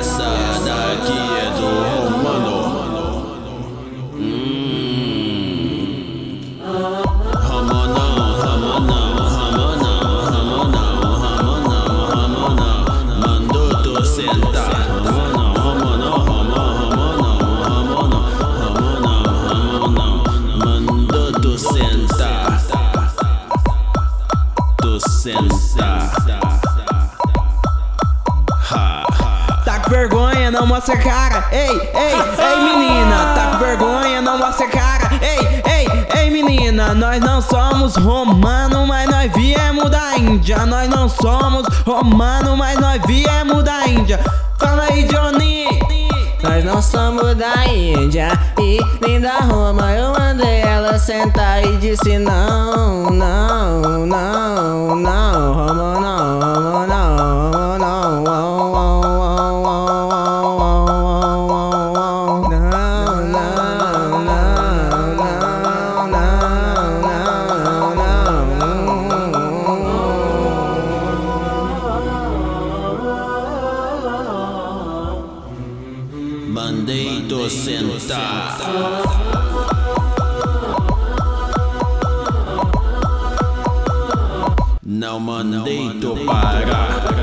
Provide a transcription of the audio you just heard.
essa daqui é do Romano. Ramonão, Ramonão, Ramonão, Ramonão, Ramonão, Ramonão, mandou tu sentar. Ramonão, Ramonão, Ramonão, Ramonão, Ramonão, Ramonão, mandou tu sentar. Tu sentar. Tá com vergonha, não mostra cara. Ei, ei, ei menina, tá com vergonha, não mostra cara. Ei, ei, ei menina, nós não somos romano, mas nós viemos da Índia. Nós não somos romano, mas nós viemos da Índia. Fala aí, Johnny. Nós não somos da Índia e nem da Roma. Eu mandei ela sentar e disse não, não, não, não, Roma não, Roma não, Roma não, Mandei tu sentar. Não mandei tu parar.